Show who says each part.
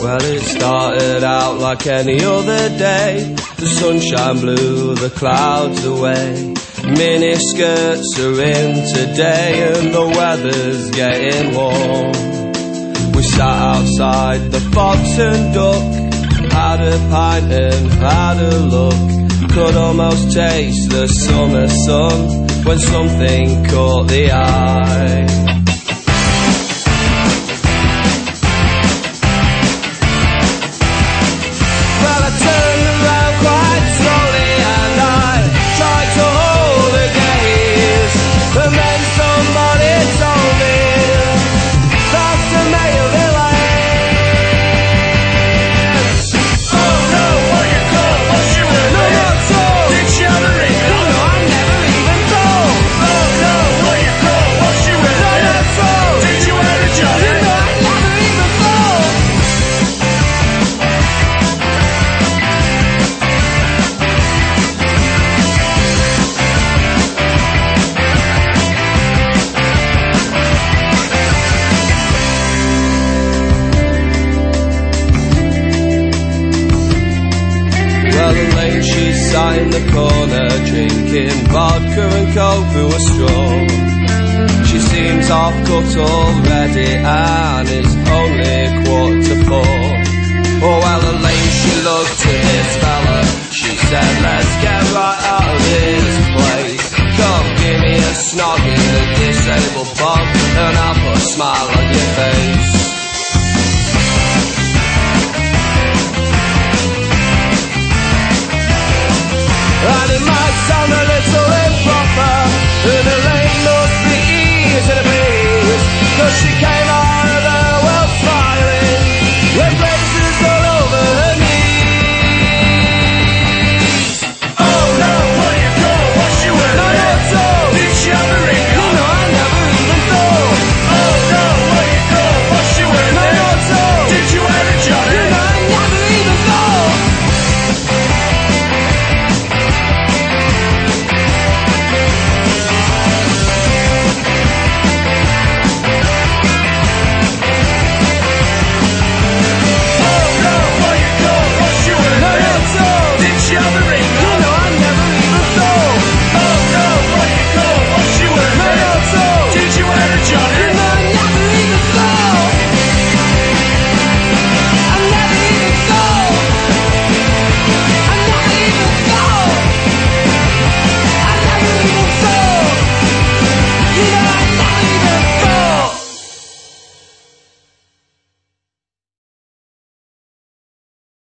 Speaker 1: Well, it started out like any other day. The sunshine blew the clouds away. Miniskirts are in today and the weather's getting warm. We sat outside the Fox and Duck, had a pint and had a look. Could almost taste the summer sun when something caught the eye. Sat in the corner drinking vodka and coke through a straw. She seems half cut already and it's only 3:45. Oh, well, Elaine, she looked at this fella. She said, let's get right out of this place. Come give me a snog in the disabled pub and I'll put a smile on your face. And it might sound a little improper, and Elaine must be easy to please, 'cause she can't